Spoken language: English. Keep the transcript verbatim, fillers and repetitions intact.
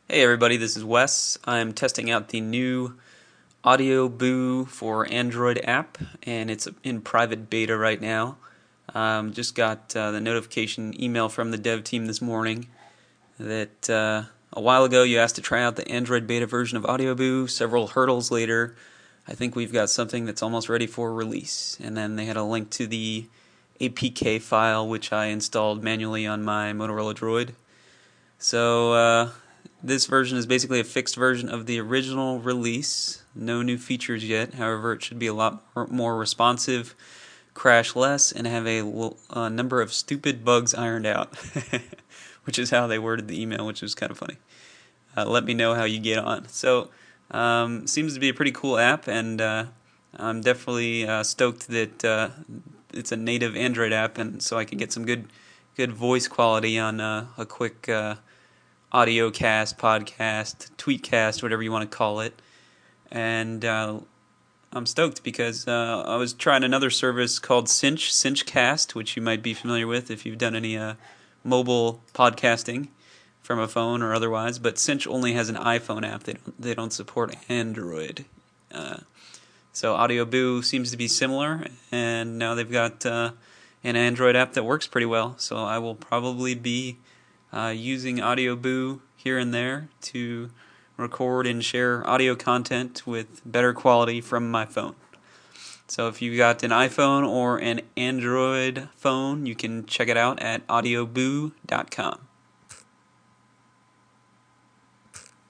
Hey everybody, this is Wes. I'm testing out the new Audio Boo for Android app, and it's in private beta right now. Um, just got uh, the notification email from the dev team this morning that uh, a while ago you asked to try out the Android beta version of Audio Boo. Several hurdles later, I think we've got something that's almost ready for release. And then they had a link to the A P K file, which I installed manually on my Motorola Droid. So, uh, this version is basically a fixed version of the original release. No new features yet. However, it should be a lot more responsive, crash less, and have a, a number of stupid bugs ironed out. Which is how they worded the email, which was kind of funny. Uh, let me know how you get on. So, um, seems to be a pretty cool app, and uh, I'm definitely uh, stoked that uh, it's a native Android app, and so I can get some good, good voice quality on uh, a quick uh, audio cast, podcast, tweetcast, whatever you want to call it. And uh, I'm stoked because uh, I was trying another service called Cinch, Cinchcast, which you might be familiar with if you've done any uh, mobile podcasting from a phone or otherwise. But Cinch only has an iPhone app; they don't they don't support Android. Uh, so Audio Boo seems to be similar, and now they've got uh, an Android app that works pretty well. So I will probably be Uh, using Audio Boo here and there to record and share audio content with better quality from my phone. So if you've got an iPhone or an Android phone, you can check it out at audio boo dot com.